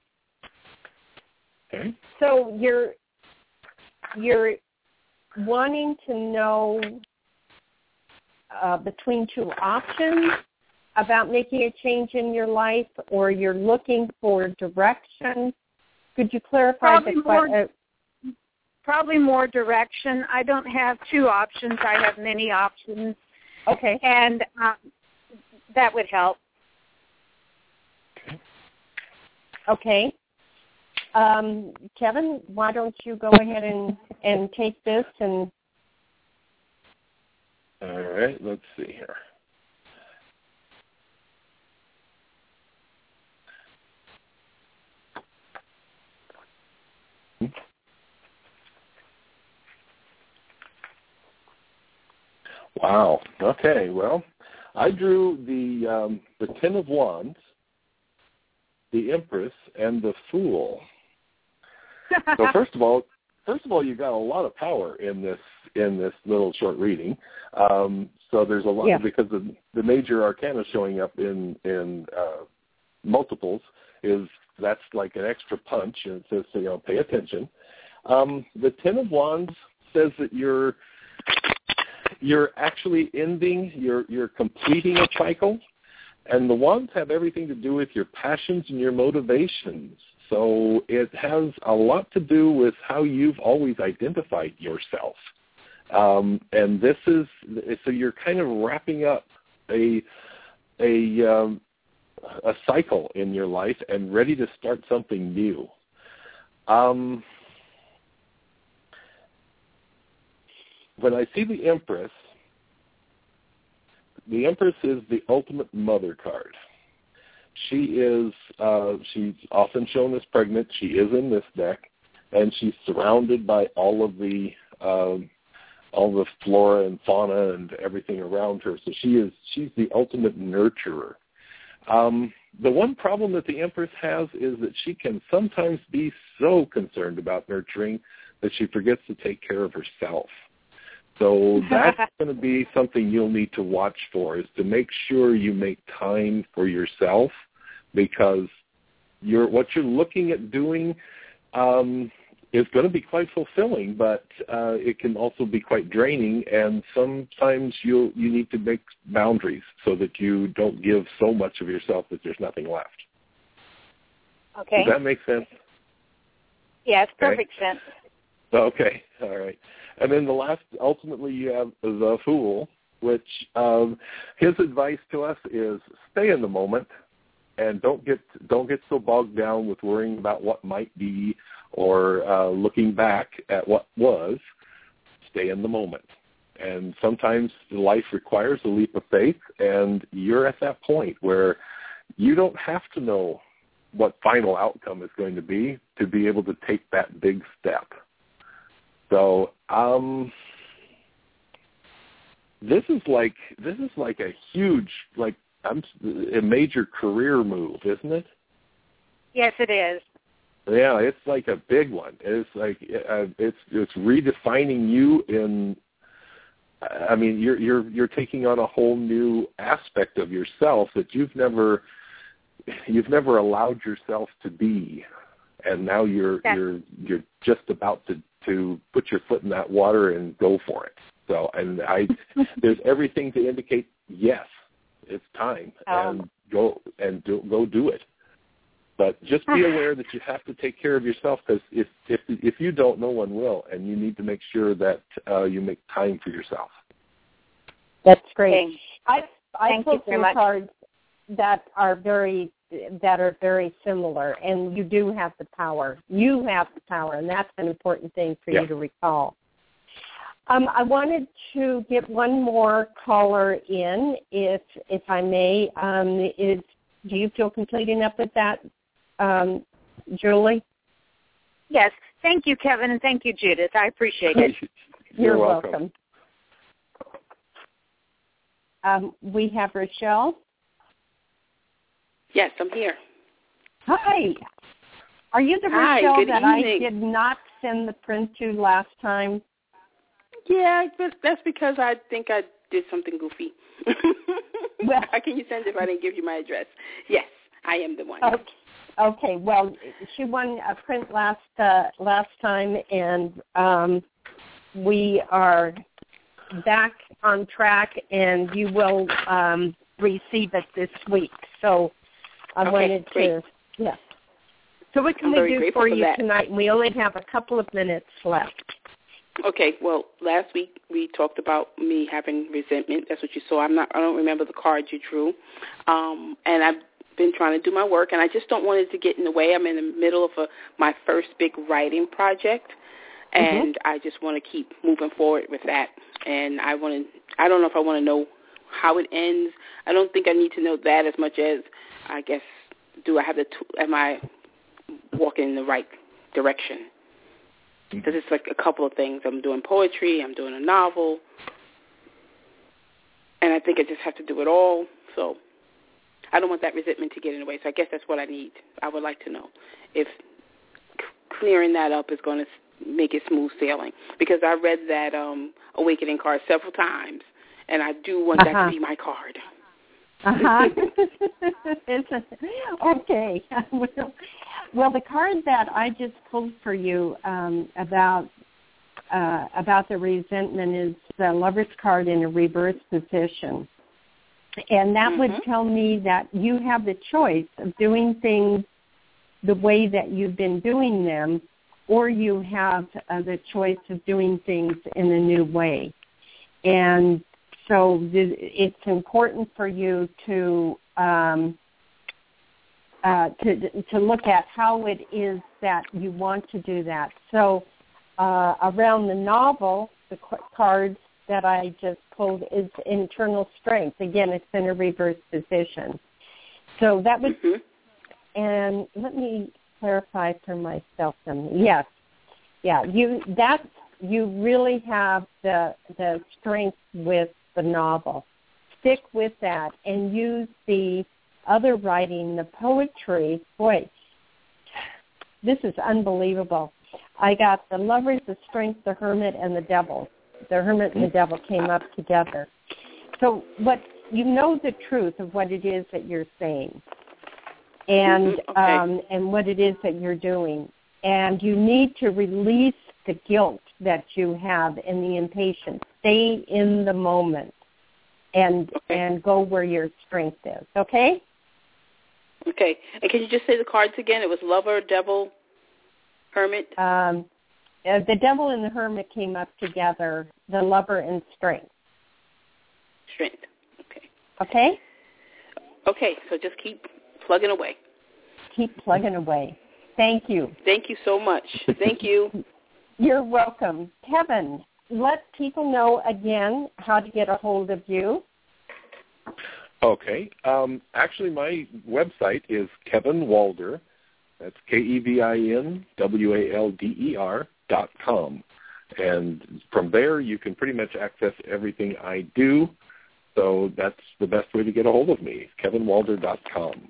Okay. So you're you're wanting to know uh, between two options about making a change in your life, or you're looking for direction? Could you clarify Probably the more, question? Probably more direction. I don't have two options. I have many options. Okay. And um, that would help. Okay. Um, Kevin, why don't you go ahead and, and take this? And All right, let's see here. Wow. Okay. Well, I drew the um, the Ten of Wands, the Empress, and the Fool. So first of all, first of all, you got a lot of power in this in this little short reading. Um, so there's a lot yeah. because the the major arcana showing up in in uh, multiples is that's like an extra punch, and it says, you know, pay attention. Um, the Ten of Wands says that you're you're actually ending, you're you're completing a cycle, and the wands have everything to do with your passions and your motivations. So it has a lot to do with how you've always identified yourself. Um, and this is, so you're kind of wrapping up a a um, a cycle in your life and ready to start something new. Um, when I see the Empress, the Empress is the ultimate mother card. She is, uh, she's often shown as pregnant. She is in this deck, and she's surrounded by all of the, um, all the flora and fauna and everything around her. So she is, she's the ultimate nurturer. Um, the one problem that the Empress has is that she can sometimes be so concerned about nurturing that she forgets to take care of herself. So that's going to be something you'll need to watch for, is to make sure you make time for yourself, because you're, what you're looking at doing um, is going to be quite fulfilling, but uh, it can also be quite draining, and sometimes you you need to make boundaries so that you don't give so much of yourself that there's nothing left. Okay. Does that make sense? Yes, okay. Perfect sense. Okay, all right. And then the last, ultimately, you have the Fool, which um, his advice to us is stay in the moment and don't get don't get so bogged down with worrying about what might be or uh, looking back at what was. Stay in the moment. And sometimes life requires a leap of faith, and you're at that point where you don't have to know what final outcome is going to be to be able to take that big step. So um, this is like this is like a huge, like I'm, a major career move, isn't it? Yes, it is. Yeah, it's like a big one. It's like uh, it's it's redefining you in. I mean, you're you're you're taking on a whole new aspect of yourself that you've never you've never allowed yourself to be, and now you're That's... you're you're just about to, to put your foot in that water and go for it. So, and I there's everything to indicate yes, it's time, oh. and go and do, go do it. But just be aware that you have to take care of yourself, because if, if if you don't, no one will, and you need to make sure that uh, you make time for yourself. That's great. Okay. I I Thank pulled you some cards that are very that are very similar, and you do have the power. You have the power, and that's an important thing for yeah. you to recall. Um, I wanted to get one more caller in, if if I may. Um, is do you feel complete enough with that? Um, Julie? Yes. Thank you, Kevin, and thank you, Judith. I appreciate it. You're, You're welcome. welcome. Um, we have Rochelle. Yes, I'm here. Hi. Are you the Hi, Rochelle good that evening. I did not send the print to last time? Yeah, but that's because I think I did something goofy. Well, how can you send it if I didn't give you my address? Yes, I am the one. Okay. Okay. Well, she won a print last uh, last time, and um, we are back on track, and you will um, receive it this week. So I okay, wanted great. to, yeah. So what can I'm we very do for for you that. tonight? We only have a couple of minutes left. Okay, well, last week we talked about me having resentment. That's what you saw. I'm not. I don't remember the card you drew, um, and I've been trying to do my work, and I just don't want it to get in the way. I'm in the middle of a, my first big writing project, and mm-hmm. I just want to keep moving forward with that. And I want to. I don't know if I want to know how it ends. I don't think I need to know that as much as I guess. Do I have the? Am I walking in the right direction? Because it's like a couple of things. I'm doing poetry. I'm doing a novel. And I think I just have to do it all. So I don't want that resentment to get in the way. So I guess that's what I need. I would like to know if clearing that up is going to make it smooth sailing. Because I read that um, Awakening card several times, and I do want uh-huh. that to be my card. Uh-huh. Okay. Well, well, the card that I just pulled for you um, about uh, about the resentment is the Lover's card in a reverse position. And that mm-hmm. would tell me that you have the choice of doing things the way that you've been doing them, or you have uh, the choice of doing things in a new way. And so it's important for you to um, uh, to to look at how it is that you want to do that. So uh, around the novel, the card that I just pulled is internal strength. Again, it's in a reverse position. So that would, mm-hmm. and let me clarify for myself. Then. Yes, yeah, you that you really have the the strength with the novel. Stick with that and use the other writing, the poetry. Boy, this is unbelievable. I got the Lovers, the Strength, the Hermit, and the Devil. The Hermit and the Devil came up together. So what you know the truth of what it is that you're saying, and okay. um, and what it is that you're doing, and you need to release the guilt that you have and the impatience. Stay in the moment and okay. and go where your strength is, okay? Okay. And can you just say the cards again? It was Lover, Devil, Hermit? Um, uh, the Devil and the Hermit came up together, the Lover and Strength. Strength. Okay. Okay? Okay, so just keep plugging away. Keep plugging away. Thank you. Thank you so much. Thank you. You're welcome. Kevin, let people know again how to get a hold of you. Okay. Um, actually, my website is Kevin Walder. That's K E V I N W A L D E R dot com. And from there, you can pretty much access everything I do. So that's the best way to get a hold of me, kevin walder dot com.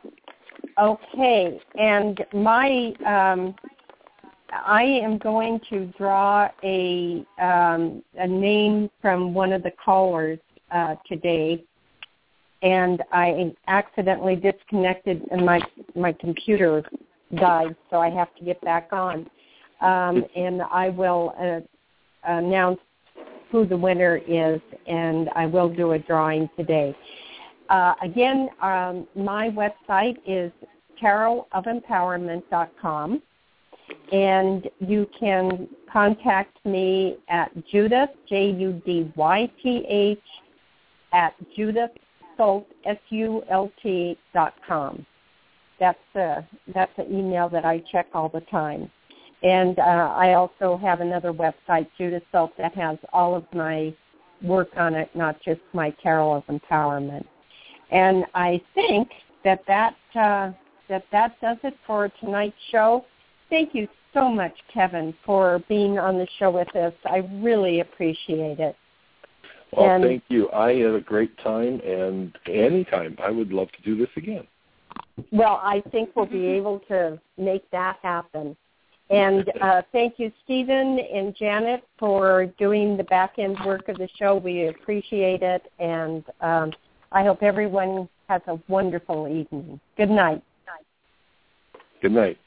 Okay. And my, um, I am going to draw a, um, a name from one of the callers uh, today. And I accidentally disconnected and my my computer died, so I have to get back on. Um, and I will uh, announce who the winner is, and I will do a drawing today. Uh, again, um, my website is tarot of empowerment dot com, and you can contact me at Judith, J U D Y T H, at Judith Sult, S U L T dot com. That's a, that's an email that I check all the time. And uh, I also have another website, Judith Sult, that has all of my work on it, not just my Tarot of Empowerment. And I think that that, uh, that that does it for tonight's show. Thank you so much, Kevin, for being on the show with us. I really appreciate it. Well, and, thank you. I had a great time, and anytime I would love to do this again. Well, I think we'll be able to make that happen. And uh, thank you, Stephen and Janet, for doing the back-end work of the show. We appreciate it, and um, I hope everyone has a wonderful evening. Good night. Good night.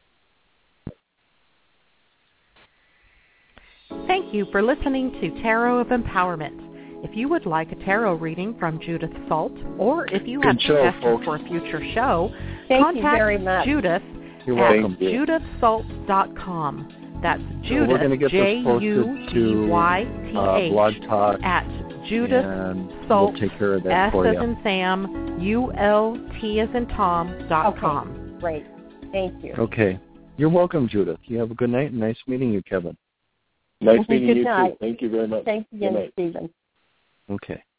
Thank you for listening to Tarot of Empowerment. If you would like a tarot reading from Judith Sult, or if you have Good show, suggestions folks. for a future show, Thank contact you very much. Judith You're at welcome. judith sult dot com. That's So we're going to Judith, get this J posted U D to Y T uh, Blog H, Talk, at Judith and Sult, we'll take care of that S for as you. in Sam, U L T as in Tom, dot com. Okay, great. Thank you. Okay. You're welcome, Judith. You have a good night, and nice meeting you, Kevin. Nice meeting Good you, night. too. Thank you very much. Thanks Good again, night. Stephen. Okay.